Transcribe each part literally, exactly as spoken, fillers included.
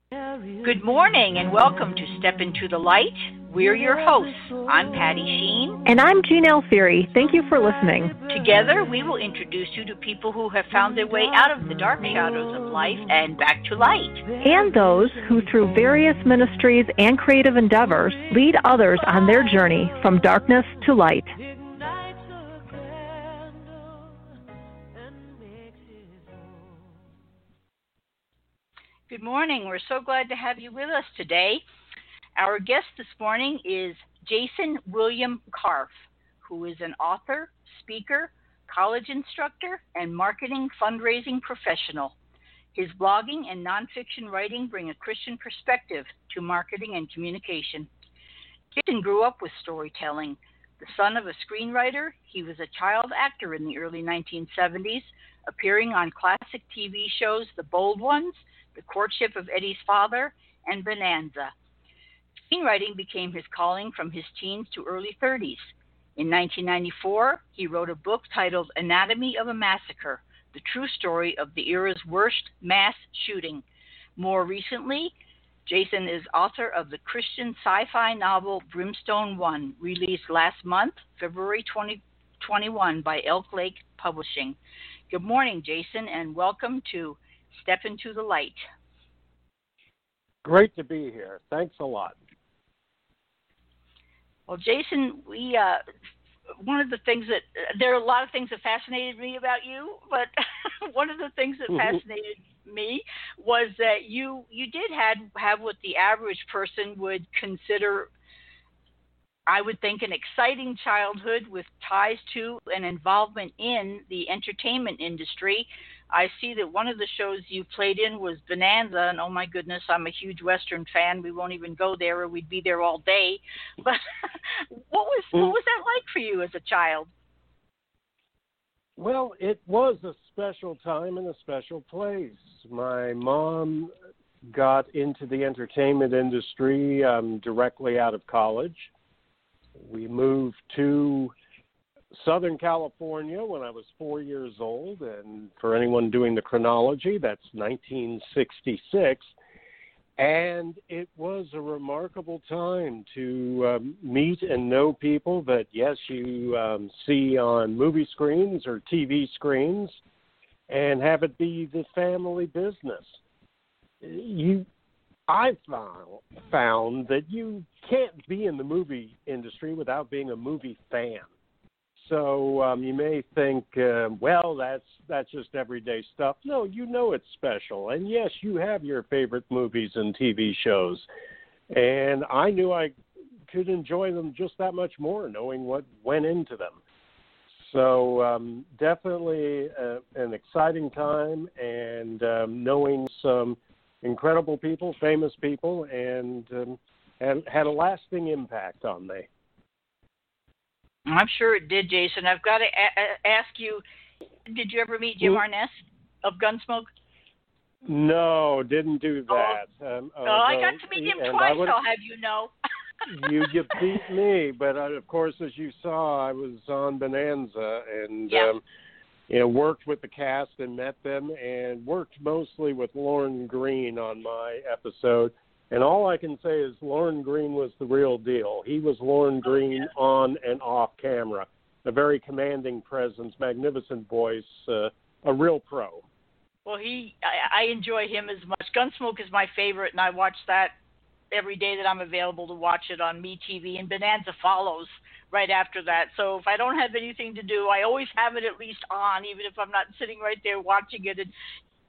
Good morning and welcome to Step Into the Light. We're your hosts. I'm Patty Sheen. And I'm Jean Alfieri. Thank you for listening. Together, we will introduce you to people who have found their way out of the dark shadows of life and back to light. And those who, through various ministries and creative endeavors, lead others on their journey from darkness to light. Good morning. We're so glad to have you with us today. Our guest this morning is Jason William Karpf, who is an author, speaker, college instructor, and marketing fundraising professional. His blogging and nonfiction writing bring a Christian perspective to marketing and communication. Jason grew up with storytelling. The son of a screenwriter, he was a child actor in the early nineteen seventies, appearing on classic T V shows The Bold Ones, The Courtship of Eddie's Father, and Bonanza. Screenwriting became his calling from his teens to early thirties. In nineteen ninety-four, he wrote a book titled Anatomy of a Massacre, the true story of the era's worst mass shooting. More recently, Jason is author of the Christian sci-fi novel Brimstone One, released last month, February twenty twenty-one, by Elk Lake Publishing. Good morning, Jason, and welcome to Step Into the Light. Great to be here. Thanks a lot. Well, Jason, we uh, one of the things that uh, there are a lot of things that fascinated me about you, but one of the things that fascinated me was that you you did have have what the average person would consider, I would think, an exciting childhood with ties to and involvement in the entertainment industry. I see that one of the shows you played in was Bonanza, and oh my goodness, I'm a huge Western fan. We won't even go there, or we'd be there all day. But what was what was that like for you as a child? Well, it was a special time and a special place. My mom got into the entertainment industry um, directly out of college. We moved to Southern California when I was four years old, and for anyone doing the chronology, that's nineteen sixty-six. And it was a remarkable time to um, meet and know people that, yes, you um, see on movie screens or T V screens, and have it be the family business. You, I found, found that you can't be in the movie industry without being a movie fan. So um, you may think, uh, well, that's that's just everyday stuff. No, you know it's special. And yes, you have your favorite movies and T V shows. And I knew I could enjoy them just that much more, knowing what went into them. So um, definitely uh, an exciting time, and um, knowing some incredible people, famous people, and, um, and had a lasting impact on me. I'm sure it did, Jason. I've got to a- ask you, did you ever meet Jim Mm. Arness of Gunsmoke? No, didn't do that. Oh, um, oh I got to meet him twice, would, I'll have you know. you, you beat me, but uh, of course, as you saw, I was on Bonanza, and yeah. um, you know, worked with the cast and met them, and worked mostly with Lorne Greene on my episode. And all I can say is Lorne Greene was the real deal. He was Lorne Greene oh, yeah. on and off camera. A very commanding presence, magnificent voice, uh, a real pro. Well, he, I, I enjoy him as much. Gunsmoke is my favorite, and I watch that every day that I'm available to watch it on MeTV, and Bonanza follows right after that. So if I don't have anything to do, I always have it at least on, even if I'm not sitting right there watching it. And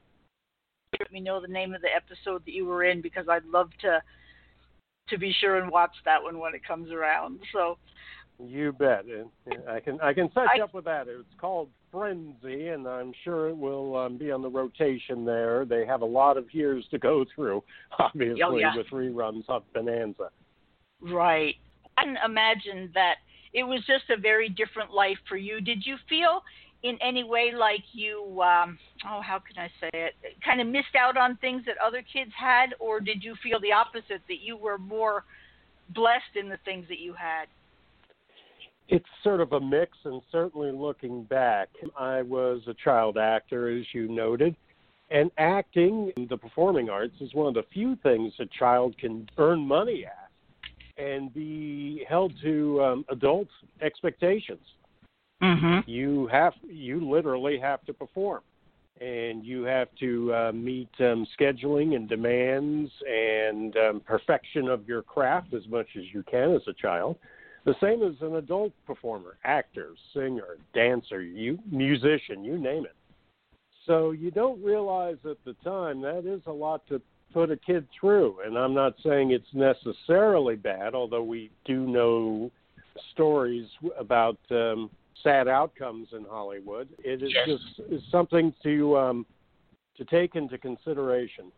let me know the name of the episode that you were in, because I'd love to to be sure and watch that one when it comes around. So you bet. I can I can set you I, up with that. It's called Frenzy, and I'm sure it will um, be on the rotation there. They have a lot of years to go through, obviously, oh, yeah. with reruns of Bonanza. Right. I can imagine that it was just a very different life for you. Did you feel in any way like you, um, oh, how can I say it, kind of missed out on things that other kids had, or did you feel the opposite, that you were more blessed in the things that you had? It's sort of a mix, and certainly looking back, I was a child actor, as you noted, And acting, the performing arts, is one of the few things a child can earn money at and be held to um, adult expectations. Mm-hmm. You have, you literally have to perform, and you have to uh, meet um, scheduling and demands and um, perfection of your craft as much as you can as a child. The same as an adult performer, actor, singer, dancer, you musician, you name it. So you don't realize at the time that is a lot to put a kid through. And I'm not saying it's necessarily bad, although we do know stories about um, sad outcomes in Hollywood. It is Yes. just is something to um, to take into consideration.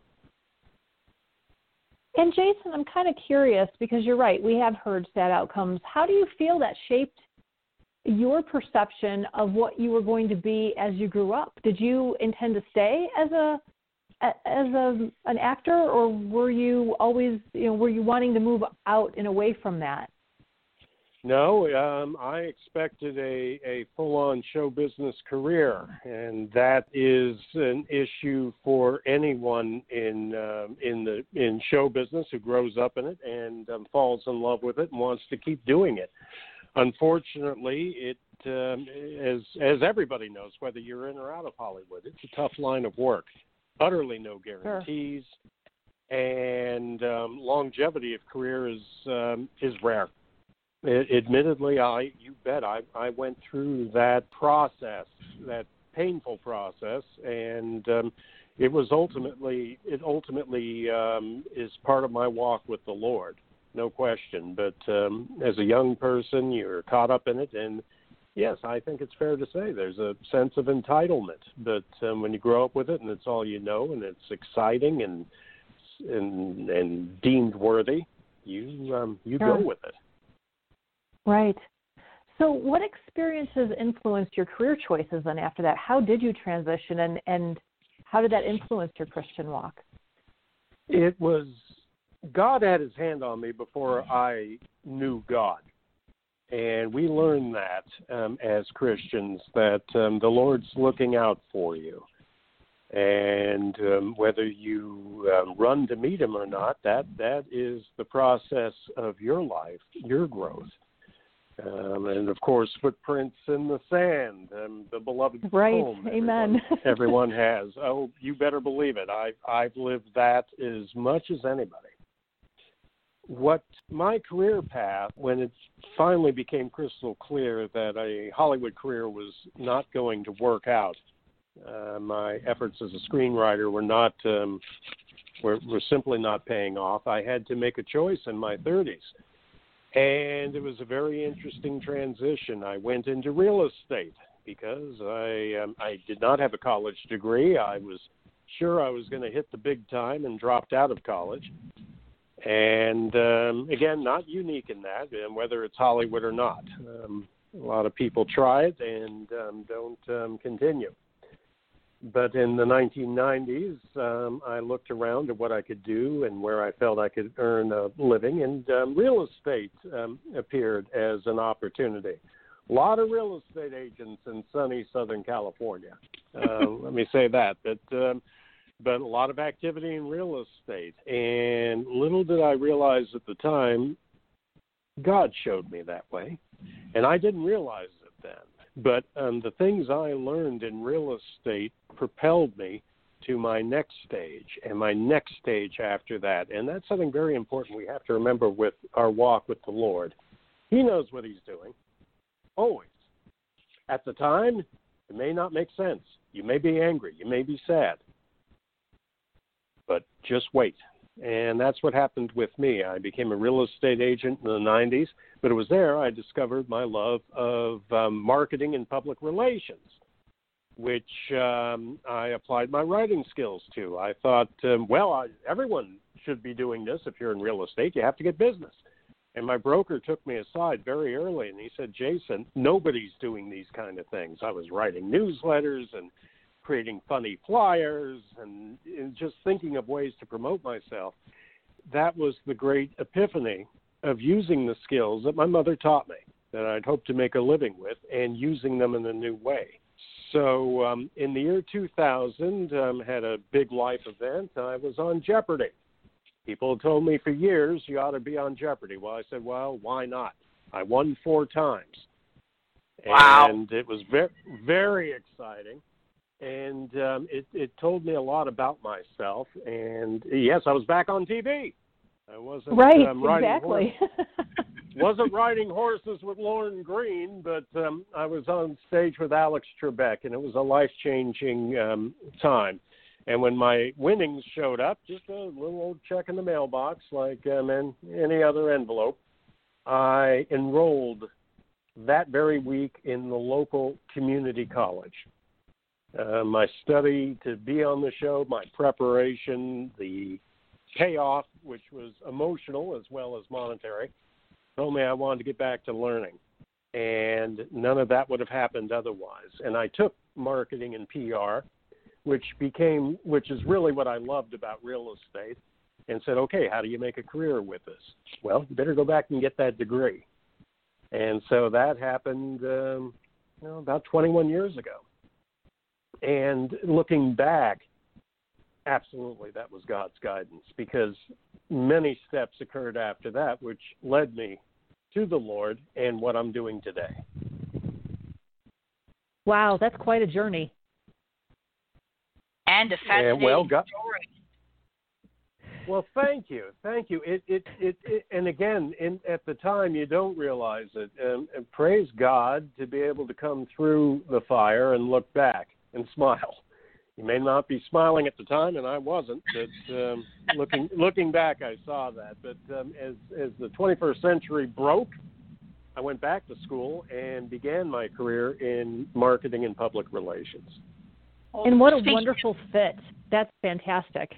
And Jason, I'm kind of curious because you're right. We have heard sad outcomes. How do you feel that shaped your perception of what you were going to be as you grew up? Did you intend to stay as a as a an actor, or were you always, you know, were you wanting to move out and away from that? No, um, I expected a, a full-on show business career, and that is an issue for anyone in um, in the in show business who grows up in it and um, falls in love with it and wants to keep doing it. Unfortunately, it um, as as everybody knows, whether you're in or out of Hollywood, it's a tough line of work. Utterly no guarantees, sure. and um, longevity of career is um, is rare. It, admittedly, I you bet I, I went through that process, that painful process, and um, it was ultimately it ultimately um, is part of my walk with the Lord, no question. But um, as a young person, you're caught up in it, and yes, I think it's fair to say there's a sense of entitlement. But um, when you grow up with it, and it's all you know, and it's exciting and and and deemed worthy, you um, you sure. go with it. Right. So what experiences influenced your career choices then after that? How did you transition, and, and how did that influence your Christian walk? It was, God had his hand on me before I knew God. And we learn that um, as Christians, that um, the Lord's looking out for you. And um, whether you um, run to meet him or not, that that is the process of your life, your growth. Um, and, of course, footprints in the sand, um, the beloved right. home Amen. everyone, everyone has. Oh, you better believe it. I've, I've lived that as much as anybody. What my career path, when it finally became crystal clear that a Hollywood career was not going to work out, uh, my efforts as a screenwriter were not um, were, were simply not paying off. I had to make a choice in my thirties. And it was a very interesting transition. I went into real estate because I um, I did not have a college degree. I was sure I was going to hit the big time and dropped out of college. And, um, again, not unique in that, and whether it's Hollywood or not. Um, a lot of people try it and um, don't um, continue. But in the nineteen nineties, um, I looked around at what I could do and where I felt I could earn a living, and um, real estate um, appeared as an opportunity. A lot of real estate agents in sunny Southern California. Uh, let me say that. But, um, but a lot of activity in real estate. And little did I realize at the time, God showed me that way. And I didn't realize it then. But um, the things I learned in real estate propelled me to my next stage and my next stage after that. And that's something very important we have to remember with our walk with the Lord. He knows what he's doing, always. At the time, it may not make sense. You may be angry. You may be sad. But just wait. And that's what happened with me. I became a real estate agent in the nineties, but it was there I discovered my love of um, marketing and public relations, which um, I applied my writing skills to. I thought, um, well, I, everyone should be doing this. If you're in real estate, you have to get business. And my broker took me aside very early, and he said, Jason, nobody's doing these kind of things. I was writing newsletters and creating funny flyers and, and just thinking of ways to promote myself. That was the great epiphany of using the skills that my mother taught me, that I'd hoped to make a living with, and using them in a new way. So um, in the year two thousand, um, had a big life event. I was on Jeopardy. People had told me for years, you ought to be on Jeopardy. Well, I said, well, why not? I won four times. Wow. And it was very, very exciting. And um, it, it told me a lot about myself. And yes, I was back on T V. I wasn't right, um, riding exactly. wasn't riding horses with Lauren Green, but um, I was on stage with Alex Trebek, and it was a life-changing um, time. And when my winnings showed up, just a little old check in the mailbox, like um, in any other envelope, I enrolled that very week in the local community college. Uh, my study to be on the show, my preparation, the payoff, which was emotional as well as monetary, told me I wanted to get back to learning. And none of that would have happened otherwise. And I took marketing and P R, which became, which is really what I loved about real estate, and said, okay, how do you make a career with this? Well, you better go back and get that degree. And so that happened um, you know, about twenty-one years ago. And looking back, absolutely, that was God's guidance, because many steps occurred after that, which led me to the Lord and what I'm doing today. Wow, that's quite a journey. And a fascinating and, well, God, story. Well, thank you, thank you. It, it, it, it and again, in, at the time, you don't realize it. Um, and praise God to be able to come through the fire and look back and smile. You may not be smiling at the time, and I wasn't, but um, looking looking back, I saw that. But um, as as the twenty-first century broke, I went back to school and began my career in marketing and public relations. And what a wonderful fit. That's fantastic.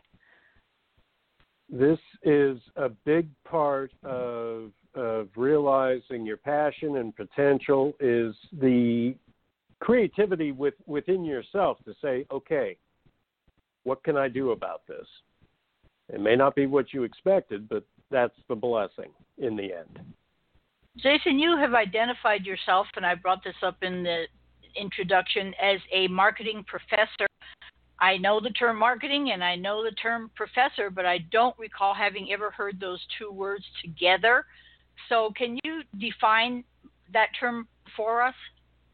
This is a big part of of realizing your passion and potential is the creativity with, within yourself to say, okay, what can I do about this? It may not be what you expected, but that's the blessing in the end. Jason, you have identified yourself, and I brought this up in the introduction, as a marketing professor. I know the term marketing and I know the term professor, but I don't recall having ever heard those two words together. So can you define that term for us?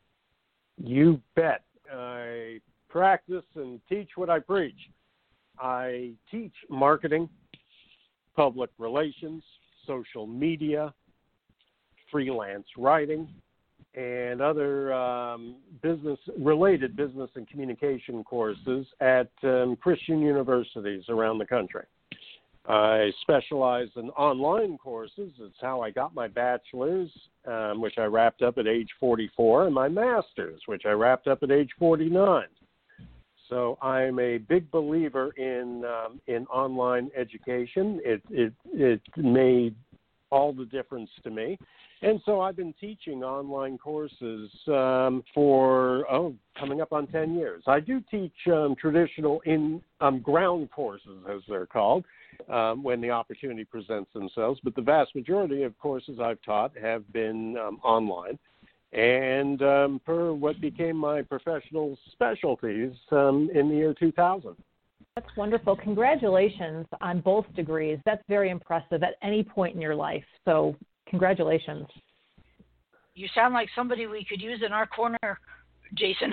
You bet. I practice and teach what I preach. I teach marketing, public relations, social media, freelance writing, and other um, business-related business and communication courses at um, Christian universities around the country. I specialize in online courses. It's how I got my bachelor's, um, which I wrapped up at age forty-four, and my master's, which I wrapped up at age forty-nine. So I'm a big believer in um, in online education. It, it it made all the difference to me. And so I've been teaching online courses um, for, oh, coming up on ten years. I do teach um, traditional in um, ground courses, as they're called, um, when the opportunity presents themselves. But the vast majority of courses I've taught have been um, online. And um, per what became my professional specialties um, in the year two thousand. That's wonderful. Congratulations on both degrees. That's very impressive at any point in your life. So congratulations. You sound like somebody we could use in our corner, Jason.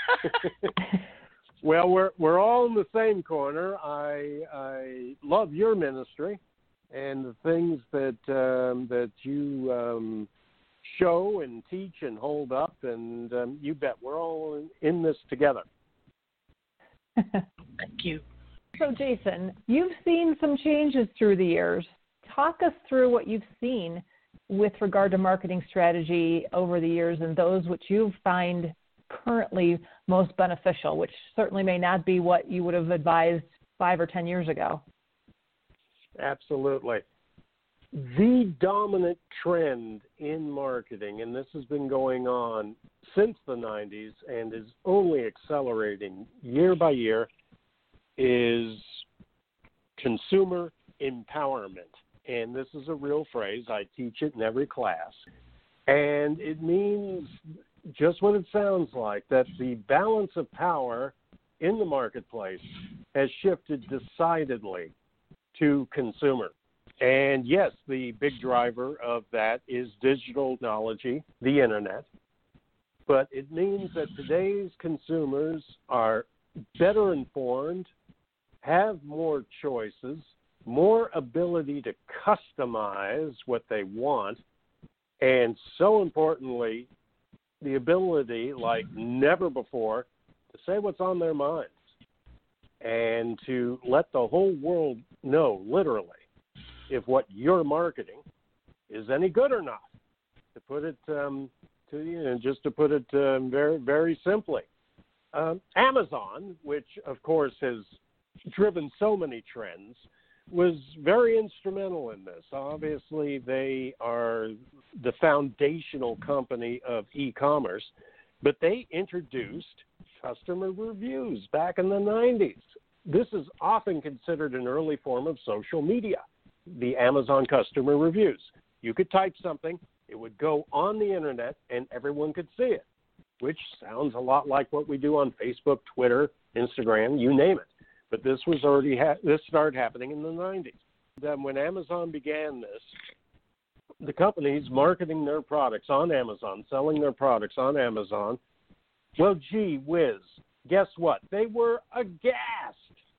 Well, we're we're all in the same corner. I I love your ministry and the things that um, that you um, show and teach and hold up, and um, you bet we're all in, in this together. Thank you. So, Jason, you've seen some changes through the years. Talk us through what you've seen with regard to marketing strategy over the years and those which you find currently most beneficial, which certainly may not be what you would have advised five or ten years ago. Absolutely. The dominant trend in marketing, and this has been going on since the nineties and is only accelerating year by year, is consumer empowerment. And this is a real phrase. I teach it in every class. And it means just what it sounds like, that the balance of power in the marketplace has shifted decidedly to consumer. And yes, the big driver of that is digital technology, the internet. But it means that today's consumers are better informed, have more choices, more ability to customize what they want, and so importantly, the ability, like never before, to say what's on their minds and to let the whole world know, literally, if what you're marketing is any good or not. To put it, um, to you know, just to put it um, very, very simply, um, Amazon, which of course has driven so many trends, was very instrumental in this. Obviously, they are the foundational company of e-commerce, but they introduced customer reviews back in the nineties. This is often considered an early form of social media, the Amazon customer reviews. You could type something, it would go on the internet, and everyone could see it, which sounds a lot like what we do on Facebook, Twitter, Instagram, you name it. But this was already ha- this started happening in the nineties. Then when Amazon began this, the companies marketing their products on Amazon, selling their products on Amazon, well, gee whiz, guess what? They were aghast.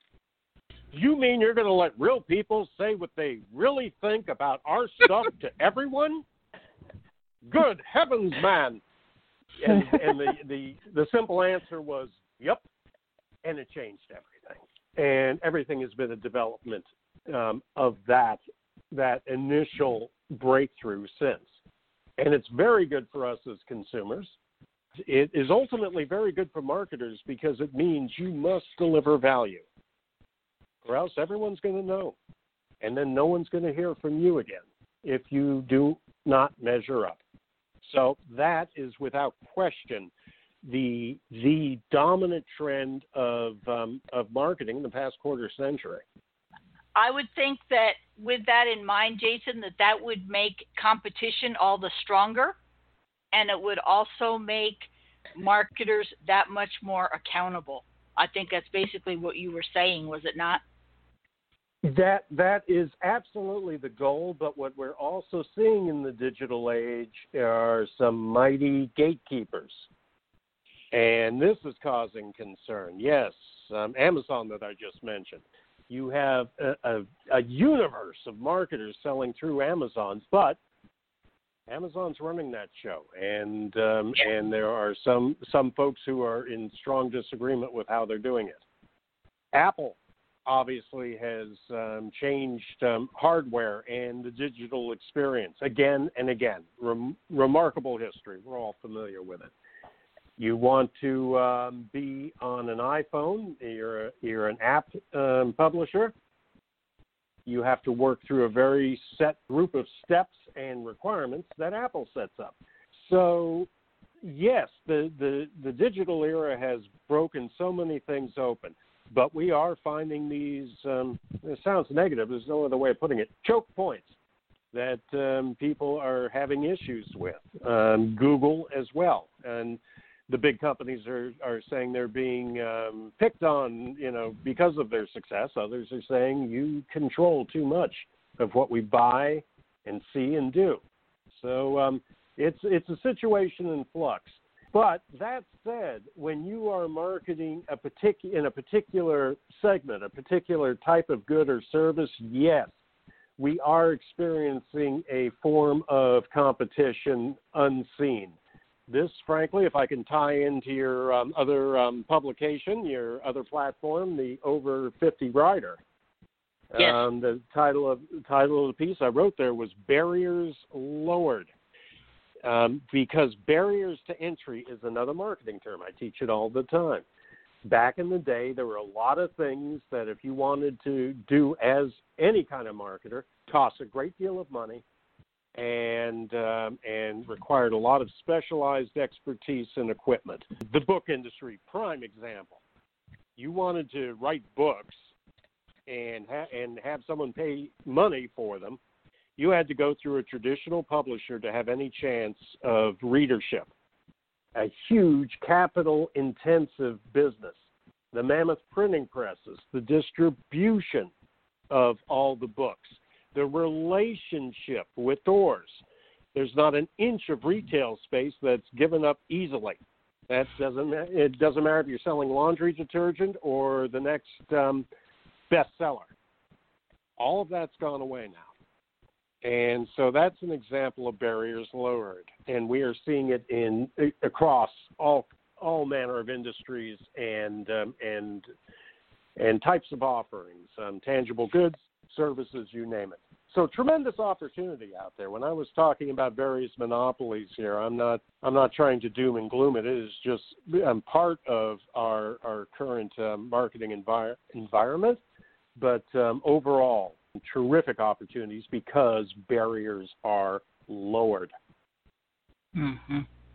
You mean you're going to let real people say what they really think about our stuff to everyone? Good heavens, man. And, and the, the, the simple answer was, yep, and it changed everything. And everything has been a development um, of that that initial breakthrough since. And it's very good for us as consumers. It is ultimately very good for marketers because it means you must deliver value, or else everyone's going to know. And then no one's going to hear from you again if you do not measure up. So that is without question the the dominant trend of um, of marketing in the past quarter century. I would think that with that in mind, Jason, that that would make competition all the stronger, and it would also make marketers that much more accountable. I think that's basically what you were saying, was it not? That that is absolutely the goal, but what we're also seeing in the digital age are some mighty gatekeepers. And this is causing concern. Yes, um, Amazon that I just mentioned. You have a, a, a universe of marketers selling through Amazon, but Amazon's running that show, and um, and there are some some folks who are in strong disagreement with how they're doing it. Apple obviously has um, changed um, hardware and the digital experience again and again. Rem- remarkable history. We're all familiar with it. You want to um, be on an iPhone, you're, a, you're an app um, publisher, you have to work through a very set group of steps and requirements that Apple sets up. So, yes, the, the, the digital era has broken so many things open, but we are finding these, um, it sounds negative, there's no other way of putting it, choke points that um, people are having issues with. Um, Google as well. And the big companies are, are saying they're being um, picked on, you know, because of their success. Others are saying you control too much of what we buy and see and do. So um, it's it's a situation in flux. But that said, when you are marketing a partic- in a particular segment, a particular type of good or service, yes, we are experiencing a form of competition unseen. This, frankly, if I can tie into your um, other um, publication, your other platform, the Over fifty Writer. Yes. Um, the title of the title of the piece I wrote there was Barriers Lowered, um, because barriers to entry is another marketing term. I teach it all the time. Back in the day, there were a lot of things that if you wanted to do as any kind of marketer, cost a great deal of money, and um, and required a lot of specialized expertise and equipment. The book industry, prime example. You wanted to write books and ha- and have someone pay money for them, you had to go through a traditional publisher to have any chance of readership. a huge capital-intensive business. The mammoth printing presses, the distribution of all the books, the relationship with doors. There's not an inch of retail space that's given up easily. That doesn't. It doesn't matter if you're selling laundry detergent or the next um, bestseller. All of that's gone away now, and so that's an example of barriers lowered. And we are seeing it in across all all manner of industries and um, and and types of offerings, um, tangible goods, services, you name it. So tremendous opportunity out there. When I was talking about various monopolies here, I'm not I'm not trying to doom and gloom it. It is just um, part of our our current um, marketing envir- environment. But um, overall, terrific opportunities because barriers are lowered. Mm-hmm.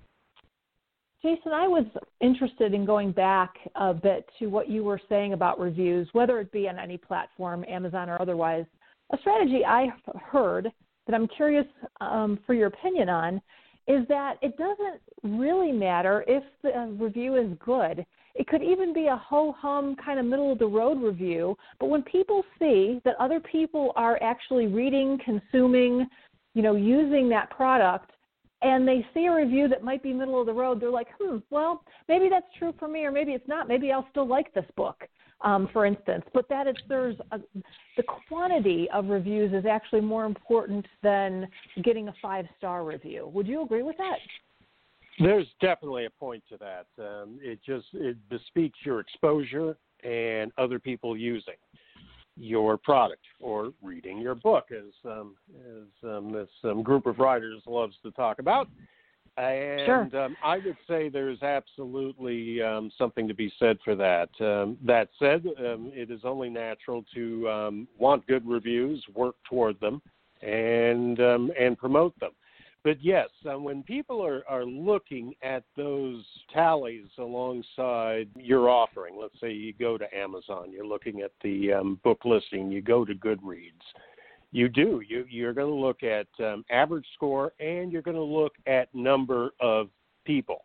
Jason, I was interested in going back a bit to what you were saying about reviews, whether it be on any platform, Amazon or otherwise. A strategy I heard that I'm curious um, for your opinion on is that it doesn't really matter if the review is good. It could even be a ho-hum kind of middle-of-the-road review, but when people see that other people are actually reading, consuming, you know, using that product, and they see a review that might be middle of the road, they're like, hmm, well, maybe that's true for me, or maybe it's not. Maybe I'll still like this book, um, for instance. But that is, there's a, the quantity of reviews is actually more important than getting a five-star review. Would you agree with that? There's definitely a point to that. Um, it just it bespeaks your exposure and other people using your product or reading your book, as um, as um, this um, group of writers loves to talk about. And sure. um, I would say there's absolutely um, something to be said for that. Um, that said, um, it is only natural to um, want good reviews, work toward them, and um, and promote them. But yes, um, when people are, are looking at those tallies alongside your offering, let's say you go to Amazon, you're looking at the um, book listing, you go to Goodreads, you do. You, you're going to look at um, average score, and you're going to look at number of people.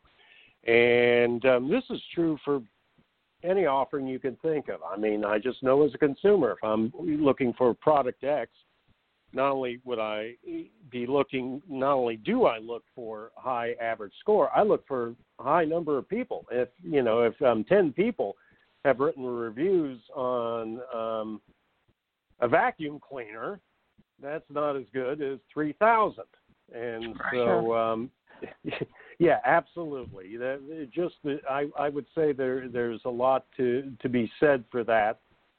And um, this is true for any offering you can think of. I mean, I just know as a consumer, if I'm looking for product X, not only would I be looking, not only do I look for high average score, I look for a high number of people. If, you know, if um, ten people have written reviews on um, a vacuum cleaner, that's not as good as three thousand. And so, um, yeah, absolutely. That, it just, I, I would say there there's a lot to, to be said for that.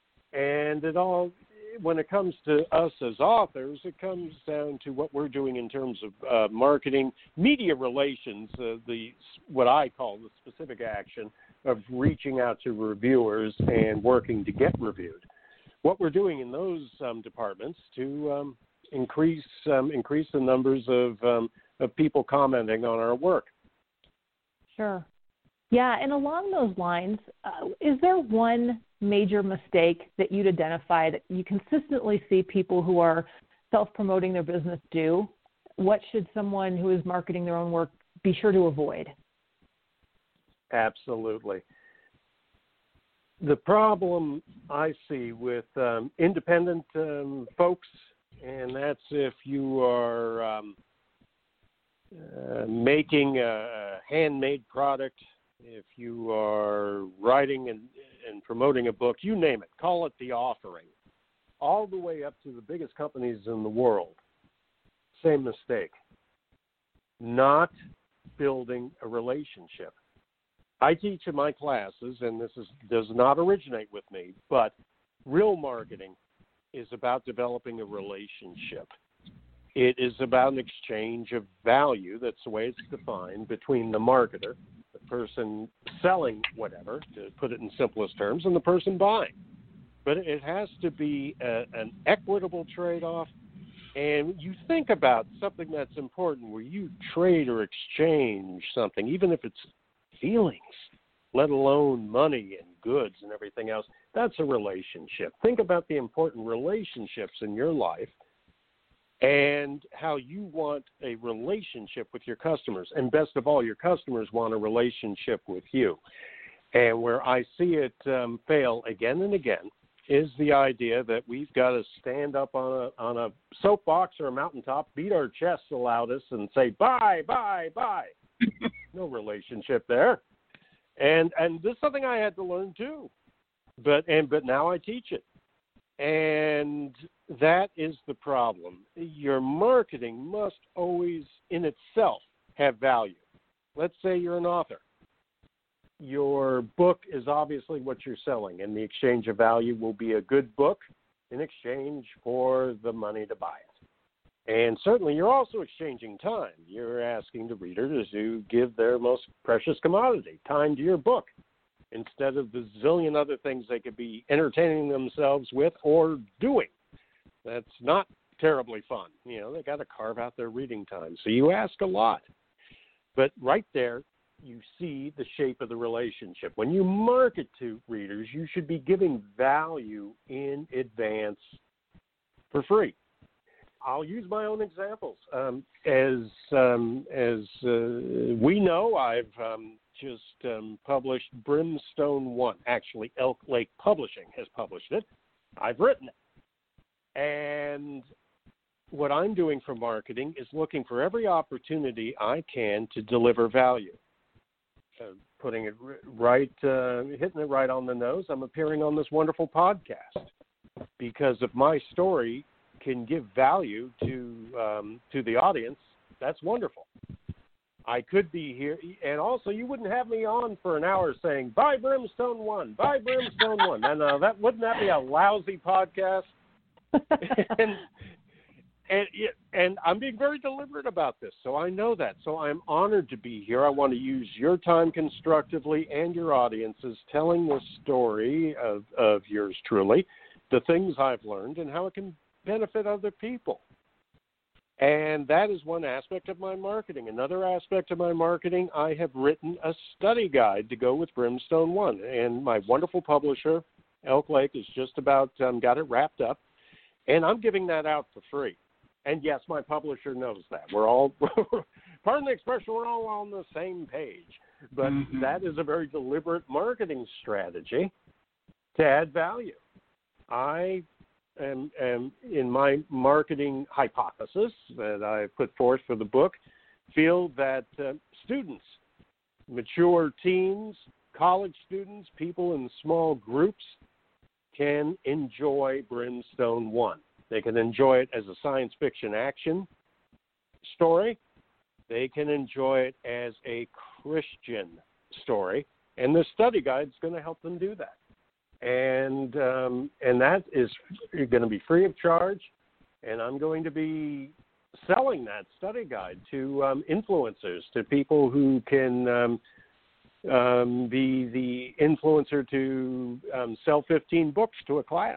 And it all, when it comes to us as authors, it comes down to what we're doing in terms of uh, marketing, media relations, uh, the what I call the specific action of reaching out to reviewers and working to get reviewed. What we're doing in those um, departments to um, increase um, increase the numbers of um, of people commenting on our work. Sure. Yeah, and along those lines, uh, is there one major mistake that you'd identify that you consistently see people who are self-promoting their business do? What should someone who is marketing their own work be sure to avoid? Absolutely. The problem I see with um, independent um, folks, and that's if you are um, uh, making a handmade product, if you are writing and, and promoting a book, you name it, call it the offering, all the way up to the biggest companies in the world. Same mistake. Not building a relationship. I teach in my classes, and this is, does not originate with me, but real marketing is about developing a relationship. It is about an exchange of value, that's the way it's defined, between the marketer, the person selling whatever, to put it in simplest terms, and the person buying. But it has to be a, an equitable trade-off. And you think about something that's important where you trade or exchange something, even if it's feelings, let alone money and goods and everything else. That's a relationship. Think about the important relationships in your life and how you want a relationship with your customers. And best of all, your customers want a relationship with you. And where I see it um, fail again and again is the idea that we've got to stand up on a on a soapbox or a mountaintop, beat our chests the loudest, and say, buy, buy, buy. No relationship there. And and this is something I had to learn too. But and but now I teach it. And that is the problem. Your marketing must always in itself have value. Let's say you're an author. Your book is obviously what you're selling, and the exchange of value will be a good book in exchange for the money to buy it. And certainly you're also exchanging time. You're asking the reader to give their most precious commodity, time, to your book, instead of the zillion other things they could be entertaining themselves with or doing. That's not terribly fun. You know, they got to carve out their reading time. So you ask a lot. But right there, you see the shape of the relationship. When you market to readers, you should be giving value in advance for free. I'll use my own examples. Um, as um, as uh, we know, I've um, just um, published Brimstone One. Actually, Elk Lake Publishing has published it. I've written it. And what I'm doing for marketing is looking for every opportunity I can to deliver value. Uh, putting it right, uh, hitting it right on the nose, I'm appearing on this wonderful podcast because if my story can give value to um, to the audience, that's wonderful. I could be here, and also you wouldn't have me on for an hour saying, buy Brimstone One, buy Brimstone One. And uh, that wouldn't that be a lousy podcast? and, and and I'm being very deliberate about this, so I know that. So I'm honored to be here. I want to use your time constructively and your audience's telling the story of, of yours truly, the things I've learned, and how it can benefit other people. And that is one aspect of my marketing. Another aspect of my marketing, I have written a study guide to go with Brimstone One. And my wonderful publisher, Elk Lake, has just about um, got it wrapped up. And I'm giving that out for free. And yes, my publisher knows that. We're all, pardon the expression, we're all on the same page. But mm-hmm. that is a very deliberate marketing strategy to add value. I am, am in my marketing hypothesis that I put forth for the book, feel that uh, students, mature teens, college students, people in small groups can enjoy Brimstone One. They can enjoy it as a science fiction action story. They can enjoy it as a Christian story. And the study guide is going to help them do that. And um, and that is going to be free of charge. And I'm going to be selling that study guide to um, influencers, to people who can um, um, be the influencer to um, sell fifteen books to a class.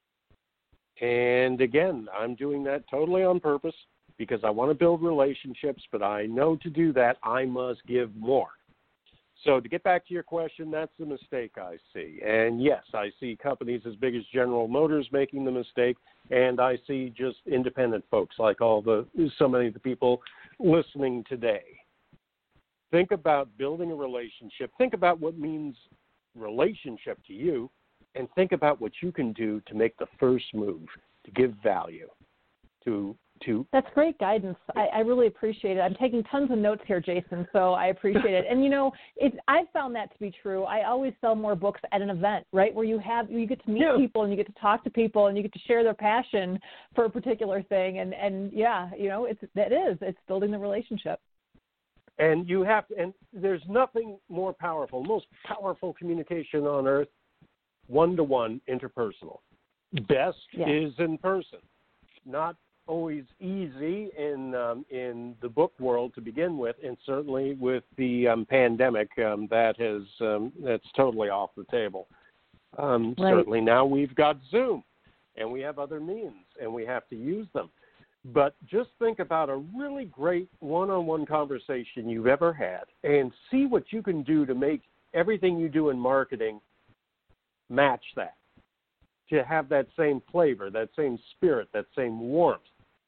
And again, I'm doing that totally on purpose because I want to build relationships, but I know to do that, I must give more. So to get back to your question, that's the mistake I see. And yes, I see companies as big as General Motors making the mistake, and I see just independent folks like all the so many of the people listening today. Think about building a relationship. Think about what means relationship to you, and think about what you can do to make the first move, to give value, to to. That's great guidance. I, I really appreciate it. I'm taking tons of notes here, Jason, so I appreciate it. And, you know, it's, I've found that to be true. I always sell more books at an event, right, where you have you get to meet yeah. people and you get to talk to people and you get to share their passion for a particular thing. And, and yeah, you know, it's that is. It's building the relationship. And you have to, and there's nothing more powerful, most powerful communication on earth, one-to-one, interpersonal. Best yeah. is in person. Not always easy in um, in the book world to begin with, and certainly with the um, pandemic, um, that has um, that's totally off the table. Um, right. Certainly now we've got Zoom, and we have other means, and we have to use them. But just think about a really great one-on-one conversation you've ever had and see what you can do to make everything you do in marketing match that, to have that same flavor, that same spirit, that same warmth.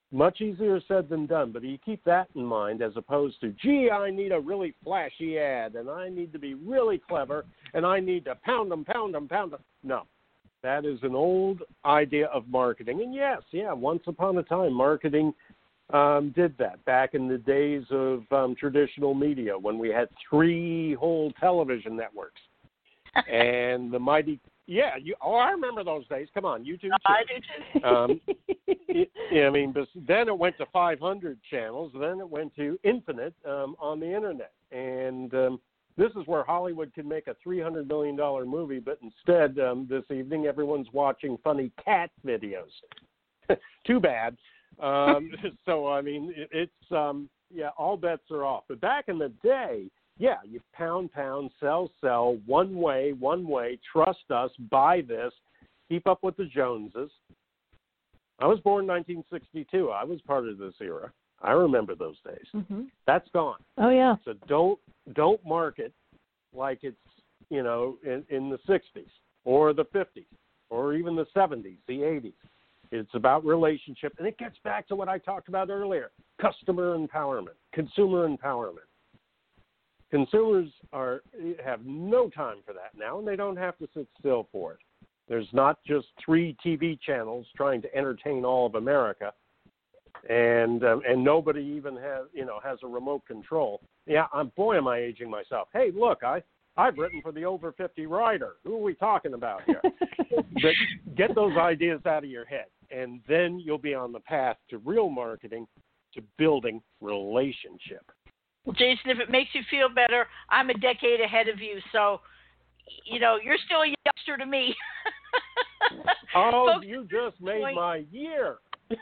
Much easier said than done, but you keep that in mind as opposed to, gee, I need a really flashy ad, and I need to be really clever, and I need to pound them, pound them, pound them. No, that is an old idea of marketing. And yes, yeah, once upon a time, marketing um, did that back in the days of um, traditional media when we had three whole television networks. And the mighty, yeah, you, oh, I remember those days. Come on, you do too. I do too. um, it, yeah, I mean, but then it went to five hundred channels. Then it went to infinite um, on the internet. And um, this is where Hollywood can make a three hundred million dollars movie, but instead um, this evening everyone's watching funny cat videos. Too bad. Um, so, I mean, it, it's, um, yeah, all bets are off. But back in the day, yeah, you pound, pound, sell, sell, one way, one way, trust us, buy this, keep up with the Joneses. I was born in nineteen sixty-two. I was part of this era. I remember those days. Mm-hmm. That's gone. Oh, yeah. So don't don't market like it's, you know, in, in the sixties or the fifties or even the seventies, the eighties. It's about relationship, and it gets back to what I talked about earlier, customer empowerment, consumer empowerment. Consumers are have no time for that now, and they don't have to sit still for it. There's not just three T V channels trying to entertain all of America, and um, and nobody even has you know has a remote control. Yeah, I'm boy, am I aging myself. Hey, look, I I've written for the over fifty rider. Who are we talking about here? But get those ideas out of your head, and then you'll be on the path to real marketing, to building relationship. Well, Jason, if it makes you feel better, I'm a decade ahead of you, so, you know, you're still a youngster to me. Oh, Folks, you just made point. my year.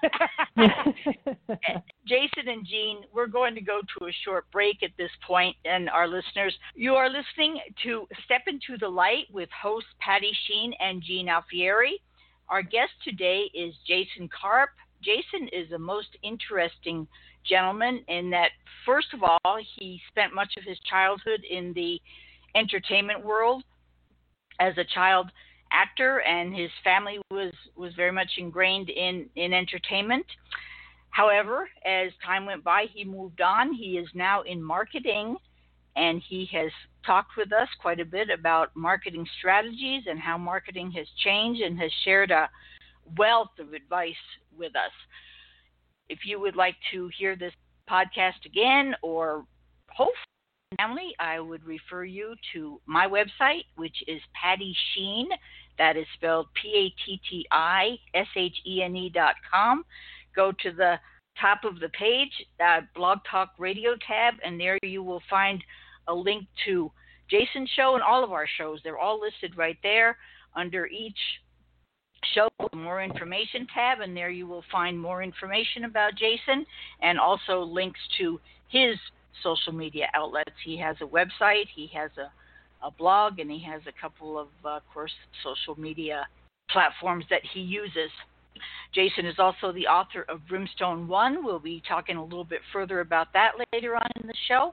Jason and Jean, we're going to go to a short break at this point, and our listeners, you are listening to Step Into the Light with hosts Patty Sheen and Jean Alfieri. Our guest today is Jason Karp. Jason is a most interesting gentleman in that, first of all, he spent much of his childhood in the entertainment world as a child actor, and his family was, was very much ingrained in, in entertainment. However, as time went by, he moved on. He is now in marketing, and he has talked with us quite a bit about marketing strategies and how marketing has changed, and has shared a wealth of advice with us. If you would like to hear this podcast again, or hopefully family, I would refer you to my website, which is Patty Sheen. That is spelled P A T T I S H E N E dot com. Go to the top of the page, uh, Blog Talk Radio tab, and there you will find a link to Jason's show and all of our shows. They're all listed right there under each show, more information tab, and there you will find more information about Jason and also links to his social media outlets. He has a website, he has a, a blog, and he has a couple of, uh, of course, social media platforms that he uses. Jason is also the author of Brimstone One. We'll be talking a little bit further about that later on in the show.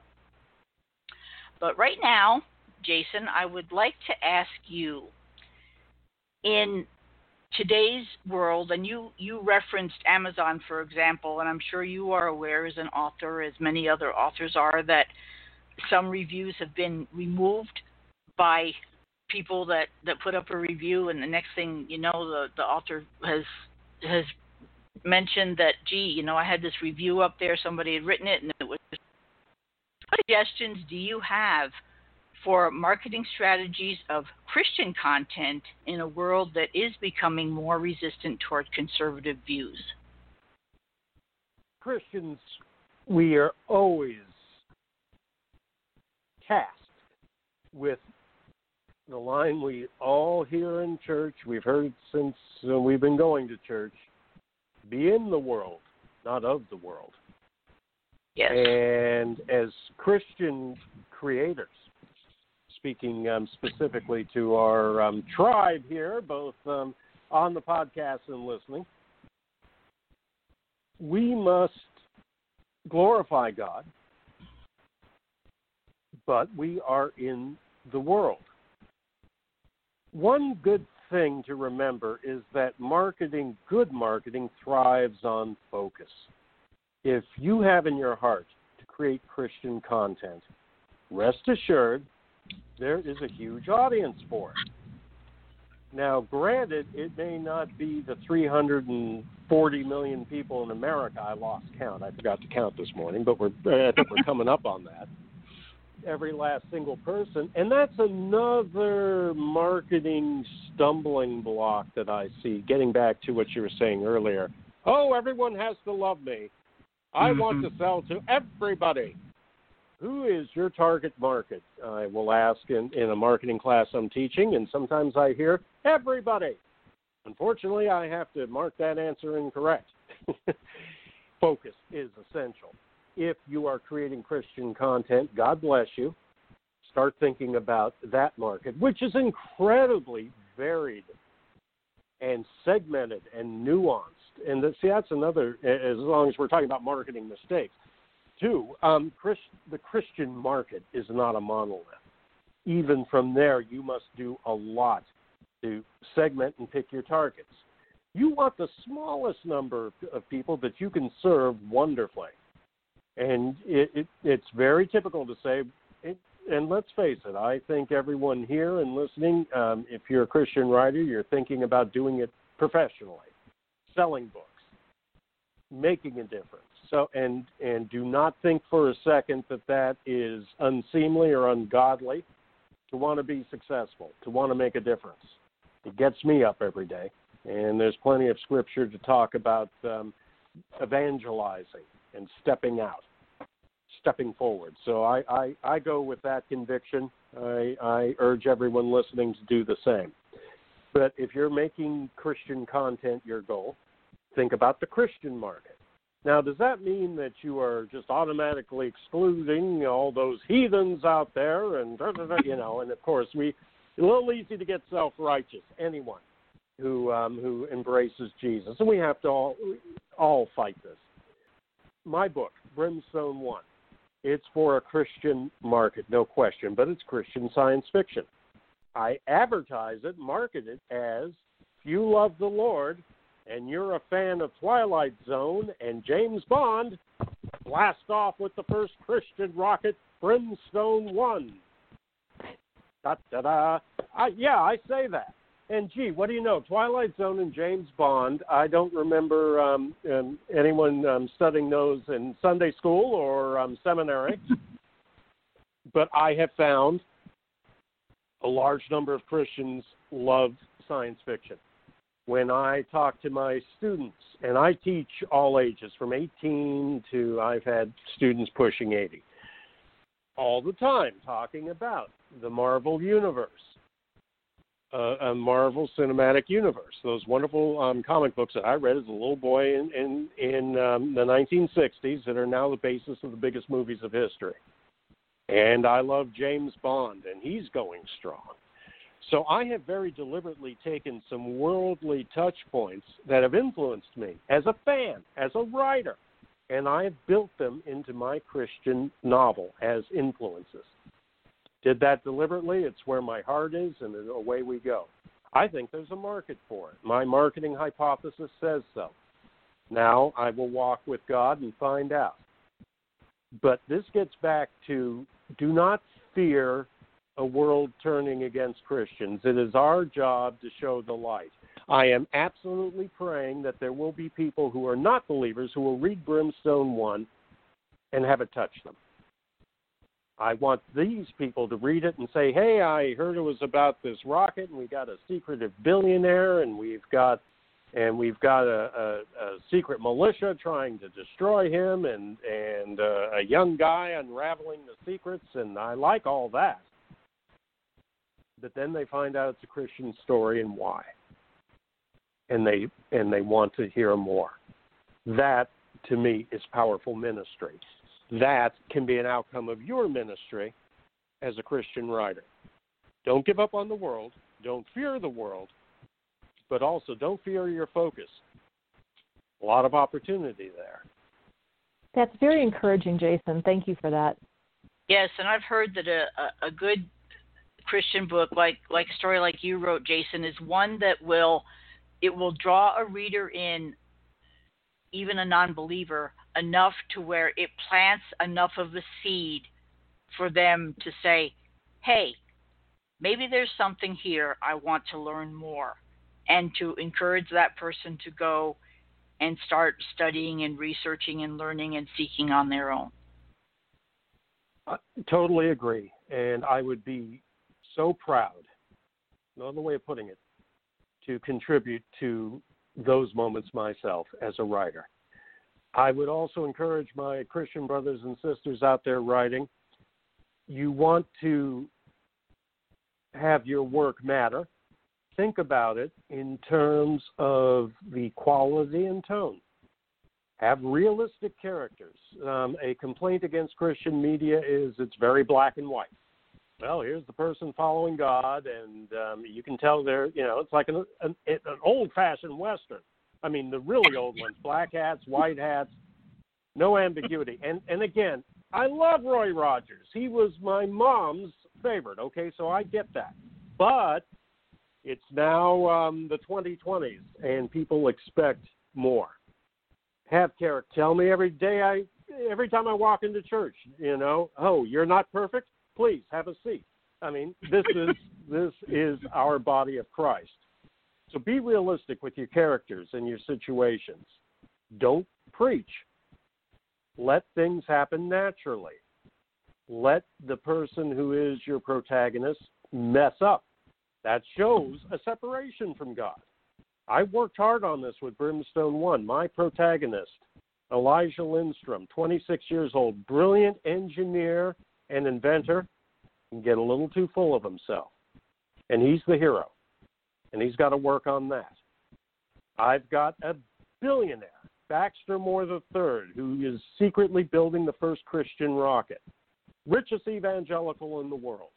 But right now, Jason, I would like to ask you, in today's world, and you, you referenced Amazon, for example, and I'm sure you are aware as an author, as many other authors are, that some reviews have been removed by people that, that put up a review, and the next thing you know, the, the author has has mentioned that, gee, you know, I had this review up there, somebody had written it, and it was... What suggestions do you have for marketing strategies of Christian content in a world that is becoming more resistant toward conservative views? Christians, we are always tasked with the line we all hear in church. We've heard since uh, we've been going to church. Be in the world, not of the world. Yes. And as Christian creators, speaking um, specifically to our um, tribe here, both um, on the podcast and listening, we must glorify God, but we are in the world. One good thing to remember is that marketing, good marketing, thrives on focus. If you have in your heart to create Christian content, rest assured there is a huge audience for it. Now, granted, it may not be the three hundred forty million people in America. I lost count. I forgot to count this morning, but we're, I think we're coming up on that. Every last single person. And that's another marketing stumbling block that I see, getting back to what you were saying earlier. Oh, everyone has to love me. I mm-hmm. want to sell to everybody. Who is your target market? I will ask in, in a marketing class I'm teaching, and sometimes I hear everybody. Unfortunately, I have to mark that answer incorrect. Focus is essential. If you are creating Christian content, God bless you. Start thinking about that market, which is incredibly varied and segmented and nuanced. And see, that's another, as long as we're talking about marketing mistakes. Two, um, Christ, the Christian market is not a monolith. Even from there, you must do a lot to segment and pick your targets. You want the smallest number of people that you can serve wonderfully. And it, it, it's very typical to say, it, and let's face it, I think everyone here and listening, um, if you're a Christian writer, you're thinking about doing it professionally, selling books, making a difference. So, and and do not think for a second that that is unseemly or ungodly to want to be successful, to want to make a difference. It gets me up every day, and there's plenty of scripture to talk about um, evangelizing and stepping out, stepping forward. So I, I, I go with that conviction. I, I urge everyone listening to do the same. But if you're making Christian content your goal, think about the Christian market. Now, does that mean that you are just automatically excluding all those heathens out there? And, you know, and of course, we it's a little easy to get self-righteous, anyone who um, who embraces Jesus. And we have to all, all fight this. My book, Brimstone One, it's for a Christian market, no question, but it's Christian science fiction. I advertise it, market it as, if you love the Lord, and you're a fan of Twilight Zone and James Bond, blast off with the first Christian rocket, Brimstone One. Da-da-da. I, yeah, I say that. And, gee, what do you know? Twilight Zone and James Bond, I don't remember um, um, anyone um, studying those in Sunday school or um, seminary, but I have found a large number of Christians love science fiction. When I talk to my students, and I teach all ages from eighteen to I've had students pushing eighty, all the time talking about the Marvel Universe, uh, a Marvel Cinematic Universe, those wonderful um, comic books that I read as a little boy in, in, in um, the nineteen sixties that are now the basis of the biggest movies of history. And I love James Bond, and he's going strong. So I have very deliberately taken some worldly touch points that have influenced me as a fan, as a writer, and I have built them into my Christian novel as influences. Did that deliberately. It's where my heart is, and away we go. I think there's a market for it. My marketing hypothesis says so. Now I will walk with God and find out. But this gets back to do not fear a world turning against Christians. It is our job to show the light. I am absolutely praying that there will be people who are not believers who will read Brimstone One and have it touch them. I want these people to read it and say, hey, I heard it was about this rocket, and we got a secretive billionaire, and we've got and we've got a, a, a secret militia trying to destroy him, and, and uh, a young guy unraveling the secrets, and I like all that. But then they find out it's a Christian story and why. And they and they want to hear more. That, to me, is powerful ministry. That can be an outcome of your ministry as a Christian writer. Don't give up on the world. Don't fear the world. But also don't fear your focus. A lot of opportunity there. That's very encouraging, Jason. Thank you for that. Yes, and I've heard that a, a, a good Christian book, like like a story like you wrote, Jason, is one that will it will draw a reader in, even a non-believer, enough to where it plants enough of a seed for them to say, hey, maybe there's something here, I want to learn more, and to encourage that person to go and start studying and researching and learning and seeking on their own. I totally agree. And I would be so proud, no other way of putting it, to contribute to those moments myself as a writer. I would also encourage my Christian brothers and sisters out there writing, you want to have your work matter, think about it in terms of the quality and tone. Have realistic characters. Um, a complaint against Christian media is it's very black and white. Well, here's the person following God, and um, you can tell they're, you know, it's like an, an, an old-fashioned Western. I mean, the really old ones, black hats, white hats, no ambiguity. And and again, I love Roy Rogers. He was my mom's favorite, okay, so I get that. But it's now um, the twenty twenties, and people expect more. Have character. Tell me every day I, every time I walk into church, you know, oh, you're not perfect? Please have a seat. I mean, this is this is our body of Christ. So be realistic with your characters and your situations. Don't preach. Let things happen naturally. Let the person who is your protagonist mess up. That shows a separation from God. I worked hard on this with Brimstone One. My protagonist, Elijah Lindstrom, twenty-six years old, brilliant engineer and inventor, can get a little too full of himself. And he's the hero. And he's got to work on that. I've got a billionaire, Baxter Moore the third, who is secretly building the first Christian rocket. Richest evangelical in the world.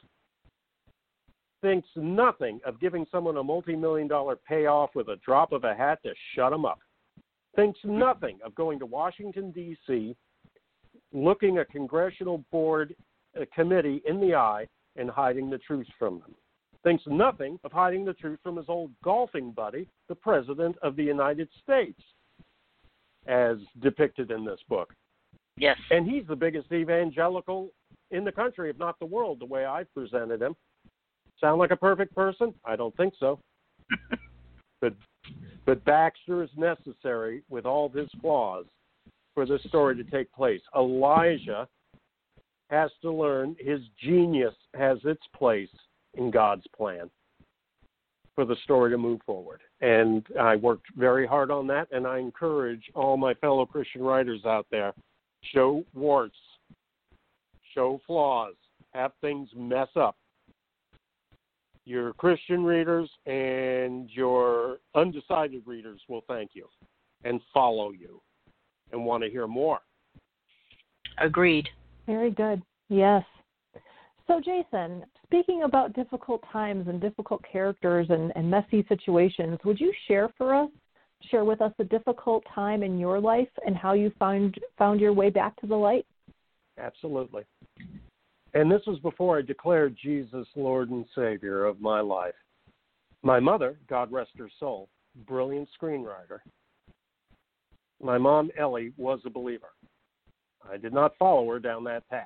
Thinks nothing of giving someone a multi-million dollar payoff with a drop of a hat to shut them up. Thinks nothing of going to Washington, D C, looking a congressional board a committee in the eye and hiding the truth from them. Thinks nothing of hiding the truth from his old golfing buddy, the President of the United States, as depicted in this book. Yes. And he's the biggest evangelical in the country, if not the world, the way I've presented him. Sound like a perfect person? I don't think so. but but Baxter is necessary with all of his flaws for this story to take place. Elijah has to learn his genius has its place in God's plan for the story to move forward. And I worked very hard on that, and I encourage all my fellow Christian writers out there, show warts, show flaws, have things mess up. Your Christian readers and your undecided readers will thank you and follow you and want to hear more. Agreed. Very good. Yes. So, Jason, speaking about difficult times and difficult characters and, and messy situations, would you share for us, share with us a difficult time in your life and how you found found your way back to the light? Absolutely. And this was before I declared Jesus Lord and Savior of my life. My mother, God rest her soul, brilliant screenwriter. My mom, Ellie, was a believer. I did not follow her down that path.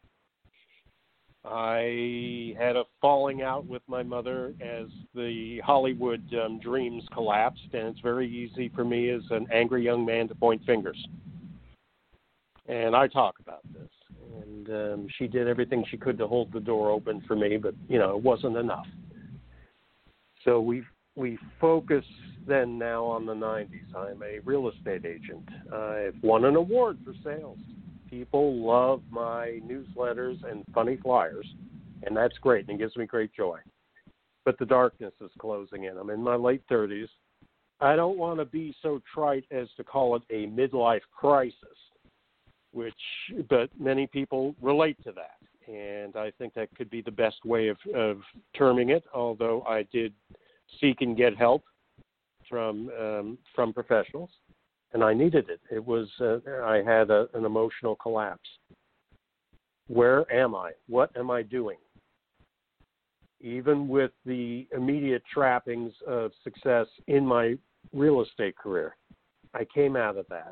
I had a falling out with my mother as the Hollywood um, dreams collapsed, and it's very easy for me as an angry young man to point fingers. And I talk about this. And um, she did everything she could to hold the door open for me, but, you know, it wasn't enough. So we we focus then now on the nineties. I'm a real estate agent. I've won an award for sales. People love my newsletters and funny flyers, and that's great, and it gives me great joy. But the darkness is closing in. I'm in my late thirties. I don't want to be so trite as to call it a midlife crisis, which, but many people relate to that. And I think that could be the best way of, of terming it, although I did seek and get help from um, from professionals, and I needed it. It was, uh, I had a, an emotional collapse. Where am I? What am I doing? even with the immediate trappings of success in my real estate career. I came out of that.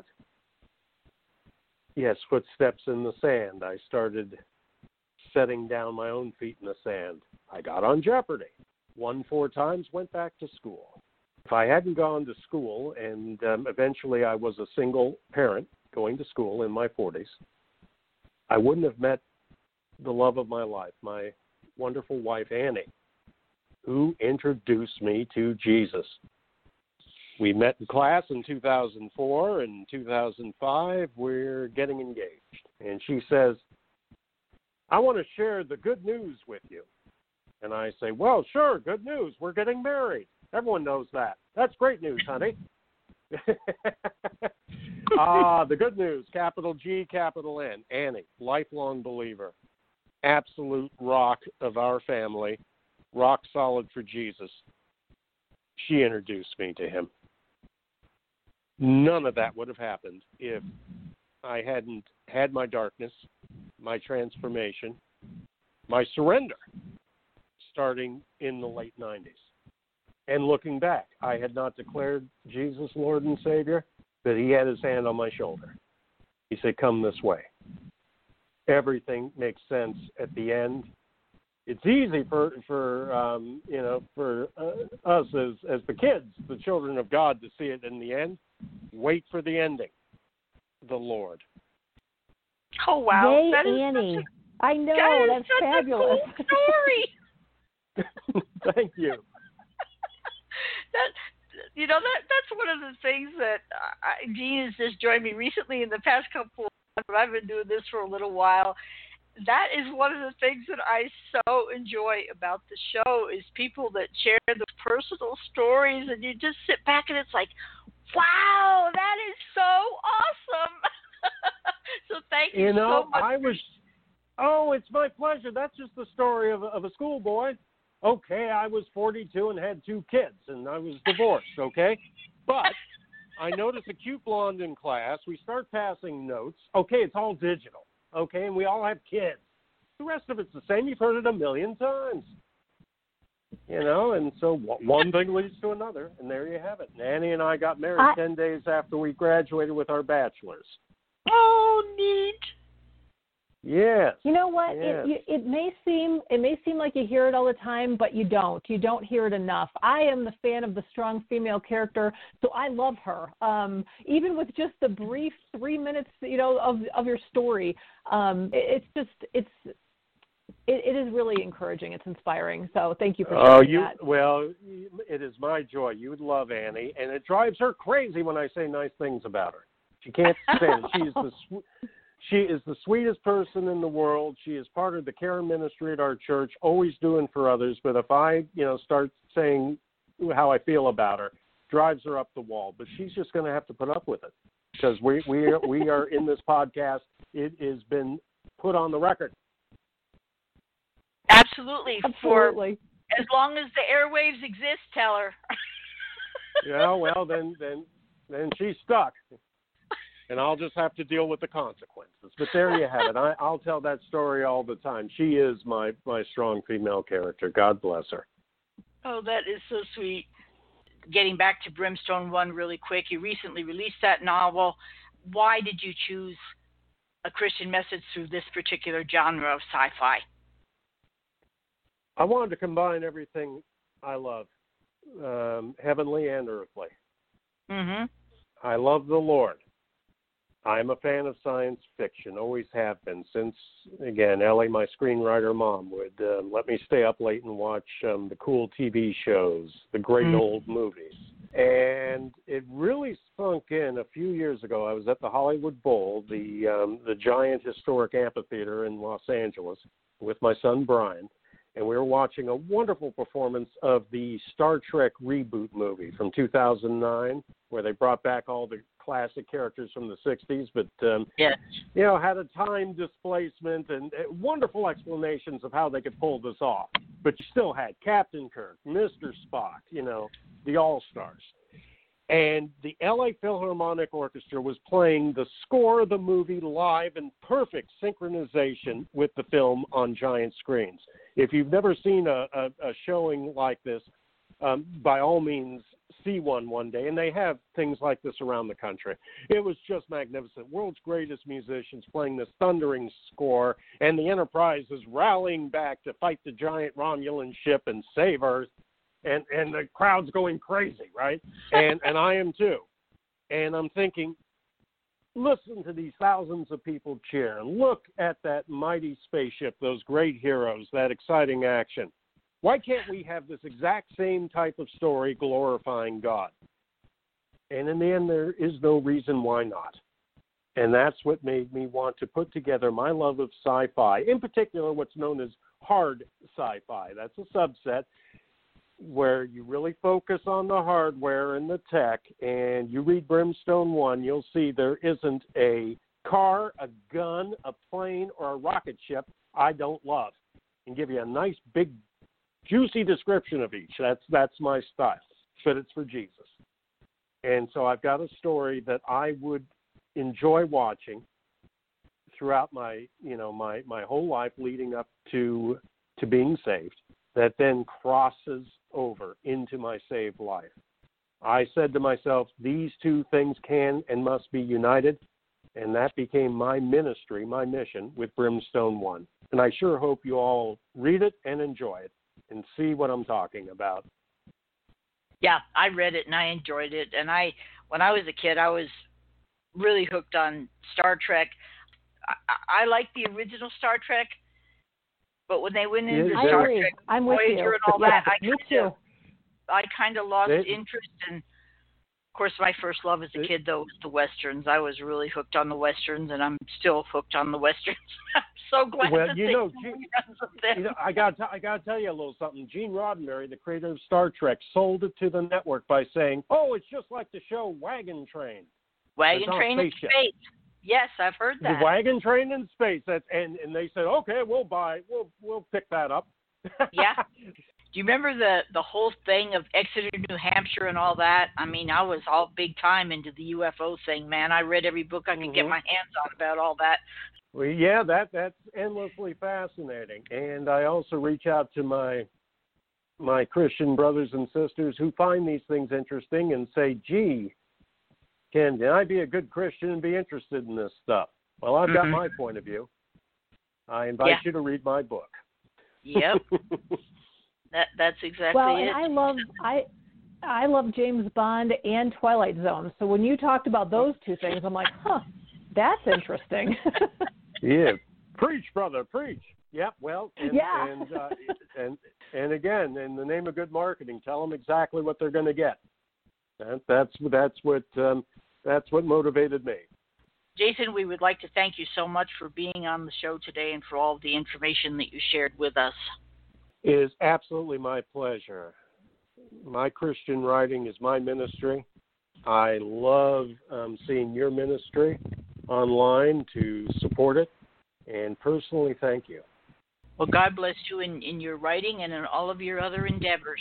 Yes, footsteps in the sand. I started setting down my own feet in the sand. I got on Jeopardy, won four times, went back to school. If I hadn't gone to school, and um, eventually I was a single parent going to school in my forties, I wouldn't have met the love of my life, my wonderful wife, Annie, who introduced me to Jesus. We met in class in two thousand four. In two thousand five, we're getting engaged. And she says, I want to share the good news with you. And I say, well, sure, good news. We're getting married. Everyone knows that. That's great news, honey. Ah, the good news, capital G, capital N. Annie, lifelong believer, absolute rock of our family, rock solid for Jesus. She introduced me to him. None of that would have happened if I hadn't had my darkness, my transformation, my surrender, starting in the late nineties. And looking back, I had not declared Jesus Lord and Savior, but he had his hand on my shoulder. He said, come this way. Everything makes sense at the end. It's easy for, for um, you know, for uh, us as, as the kids, the children of God, to see it in the end. Wait for the ending. The Lord. Oh, wow. Yay, that is Annie. A, I know, that that's such fabulous. A cool story. Thank you. that you know that that's one of the things that I, Gene has just joined me recently in the past couple of months, but I've been doing this for a little while. That is one of the things that I so enjoy about the show is people that share the personal stories, and you just sit back and it's like, wow, that is so awesome. So thank you, you know, so much. I was, oh, it's my pleasure. That's just the story of, of a schoolboy. Okay, I was forty-two and had two kids, and I was divorced, okay? But I noticed a cute blonde in class. We start passing notes. Okay, it's all digital, okay? And we all have kids. The rest of it's the same. You've heard it a million times. You know, and so one thing leads to another, and there you have it. And Annie and I got married I, ten days after we graduated with our bachelors. Oh, neat. Yes. You know what? Yes. It, it may seem it may seem like you hear it all the time, but you don't. You don't hear it enough. I am the fan of the strong female character, so I love her. Um, even with just the brief three minutes, you know, of of your story, um, it, it's just it's it, it is really encouraging. It's inspiring. So thank you for sharing oh, you, that. Well, it is my joy. You would love Annie, and it drives her crazy when I say nice things about her. She can't stand it. She's the sw- She is the sweetest person in the world. She is part of the care ministry at our church, always doing for others. But if I, you know, start saying how I feel about her, drives her up the wall. But she's just going to have to put up with it because we we are, we are in this podcast. It has been put on the record. Absolutely. Absolutely. For as long as the airwaves exist, tell her. Yeah. Well, then then then she's stuck. And I'll just have to deal with the consequences. But there you have it. I, I'll tell that story all the time. She is my, my strong female character. God bless her. Oh, that is so sweet. Getting back to Brimstone One really quick, you recently released that novel. Why did you choose a Christian message through this particular genre of sci-fi? I wanted to combine everything I love, um, heavenly and earthly. Mm-hmm. I love the Lord. I'm a fan of science fiction, always have been since, again, Ellie, my screenwriter mom, would uh, let me stay up late and watch um, the cool T V shows, the great mm. old movies. And it really sunk in a few years ago. I was at the Hollywood Bowl, the um, the giant historic amphitheater in Los Angeles, with my son Brian, and we were watching a wonderful performance of the Star Trek reboot movie from two thousand nine, where they brought back all the classic characters from the sixties, but, um, yes. you know, had a time displacement and uh, wonderful explanations of how they could pull this off. But you still had Captain Kirk, Mister Spock, you know, the All-Stars. And the L A Philharmonic Orchestra was playing the score of the movie live in perfect synchronization with the film on giant screens. If you've never seen a, a, a showing like this, um, by all means, see one one day. And they have things like this around the country. It was just magnificent. World's greatest musicians playing this thundering score, and the Enterprise is rallying back to fight the giant Romulan ship and save Earth. And and the crowd's going crazy, right? And and I am too. And I'm thinking, listen to these thousands of people cheer. Look at that mighty spaceship, those great heroes, that exciting action. Why can't we have this exact same type of story glorifying God? And in the end, there is no reason why not. And that's what made me want to put together my love of sci-fi, in particular what's known as hard sci-fi. That's a subset where you really focus on the hardware and the tech, and you read Brimstone one, you'll see there isn't a car, a gun, a plane, or a rocket ship I don't love, and give you a nice, big, juicy description of each. That's that's my style, but it's for Jesus. And so I've got a story that I would enjoy watching throughout my, you know, my, my whole life leading up to to being saved, that then crosses over into my saved life. I said to myself, these two things can and must be united, and that became my ministry, my mission with Brimstone one. And I sure hope you all read it and enjoy it and see what I'm talking about. Yeah, I read it and I enjoyed it. And I, when I was a kid, I was really hooked on Star Trek. I, I liked the original Star Trek, but when they went into Yeah, Star agree. Trek, I'm with Voyager you. and all Yeah, that, I me kinda, too. I kind of lost They- interest. And of course, my first love as a They- kid, though, was the Westerns. I was really hooked on the Westerns, and I'm still hooked on the Westerns. I'm so glad Well, that you they know, do Gene- reruns of them. You know, I got I got to tell you a little something. Gene Roddenberry, the creator of Star Trek, sold it to the network by saying, "Oh, it's just like the show Wagon Train." Wagon It's on a Train in spaceship. Space. Yes, I've heard that. The Wagon Train in Space. That's and, and they said, "Okay, we'll buy, we'll we'll pick that up." Yeah. Do you remember the the whole thing of Exeter, New Hampshire, and all that? I mean, I was all big time into the U F O thing, man. I read every book I could Mm-hmm. get my hands on about all that. Well, yeah, that that's endlessly fascinating. And I also reach out to my my Christian brothers and sisters who find these things interesting and say, "Gee, can I be a good Christian and be interested in this stuff?" Well, I've got Mhm. my point of view. I invite Yeah. you to read my book. Yep. that that's exactly Well, it. and I love I I love James Bond and Twilight Zone. So when you talked about those two things, I'm like, huh, that's interesting. Yeah, preach, brother, preach. Yeah, well, and Yeah. and, uh, and and again, in the name of good marketing, tell them exactly what they're going to get. That, that's that's what um, that's what motivated me. Jason, we would like to thank you so much for being on the show today and for all the information that you shared with us. It is absolutely my pleasure. My Christian writing is my ministry. I love um, seeing your ministry online to support it, and personally, thank you. Well, God bless you in, in your writing and in all of your other endeavors.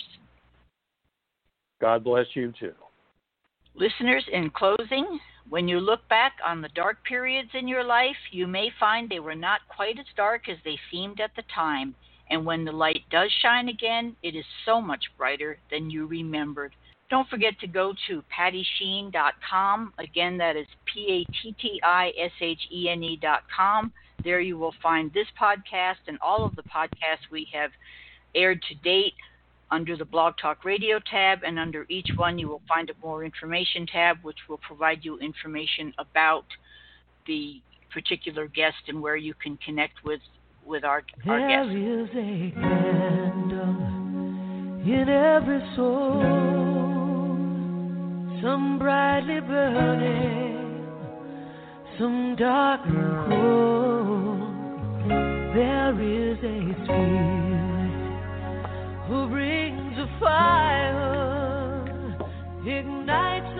God bless you too. Listeners, in closing, when you look back on the dark periods in your life, you may find they were not quite as dark as they seemed at the time. And when the light does shine again, it is so much brighter than you remembered. Don't forget to go to patty sheen dot com. Again, that is P A T T I S H E N E dot com. There you will find this podcast and all of the podcasts we have aired to date under the Blog Talk Radio tab, and under each one you will find a more information tab, which will provide you information about the particular guest and where you can connect with, with our, our guest. There is a candle in every soul, some brightly burning, some darkly cold. There is a spirit who brings a fire, ignites